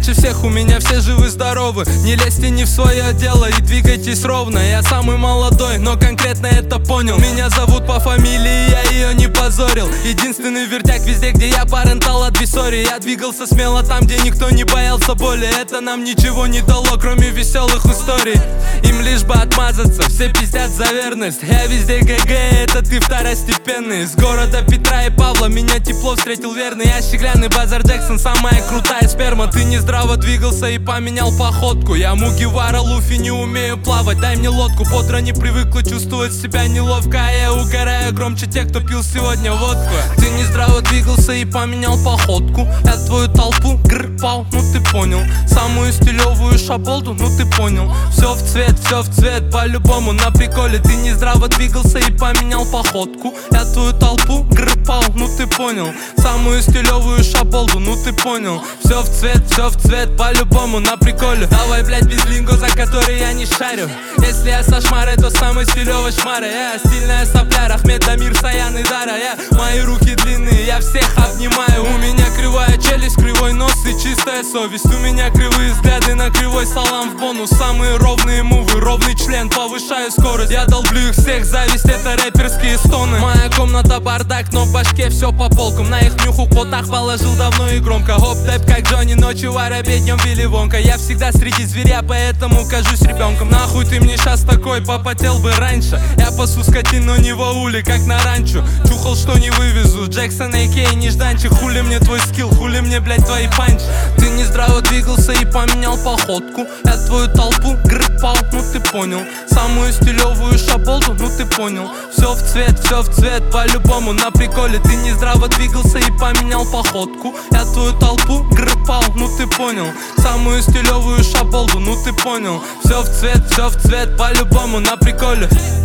лучше всех, у меня все живы-здоровы. Не лезьте не в свое дело и двигайтесь ровно. Я самый молодой, но конкретно это понял. Меня зовут по фамилии, я ее не позорил. Единственный вертяк везде, где я парентал от Виссори. Я двигался смело там, где никто не боялся боли. Это нам ничего не дало, кроме веселых историй. Им лишь бы отмазаться, все пиздят за верность. Я везде ГГ, это ты второстепенный. С города Петра и Павла меня тепло встретил верный. Я щегляный Базар Джексон, самая крутая сперма. Ты не здраво двигался и поменял походку. Я Мугивара Луфи, не умею плавать, дай мне лодку. Бодро не привыкла чувствовать себя неловко, а я угораю громче тех, кто пил сегодня водку. Ты не здраво двигался и поменял походку. Я твою толпу грпал, ну ты понял. Самую стилевую шаболду, ну ты понял. Все в цвет, по-любому на приколе. Ты не здраво двигался и поменял походку. Я твою толпу грпал, ну ты понял. Самую стилевую шаболду, ну ты понял. Все в цвет, по-любому на приколе. Давай, блять, без линго, за который я не шарю. Если я со шмарой, то самый стилевый шмара. Я стильная сопляр, Ахмед, Дамир, Саян и Дара. Мои руки длинные, я всех обнимаю. У меня кривая челюсть, кривой нос и чистая совесть. У меня кривые взгляды на кривой салам в бонус. Самые ровные мувы, ровный член, повышаю скорость. Я долблю их всех, зависть это рэперские стоны. Моя комната бардак, но в башке все по полкам. На их нюху потах положил давно и громко. Хоп-тэп как Джонни, ночью варя, днем Вилли Вонка. Я всегда среди зверя, поэтому кажусь ребенком. Нахуй ты мне сейчас такой, попотел бы раньше. Я пасу скотину не в ауле, как на ранчо. Чухал, что не вывезу, Джексон, а.к.а. нежданчик. Хули мне твой скилл, хули мне, блять, твои панчи. Ты не здраво двигался и поменял походку. Я твою толпу грпал, ну ты понял. Самую стилевую шаболду, ну ты понял. Все в цвет, по-любому на приколе. Ты не здраво двигался и поменял походку. Я твою толпу грпал, ну ты понял. Самую стилевую шаболду, ну ты понял. Все в цвет, по-любому на приколе.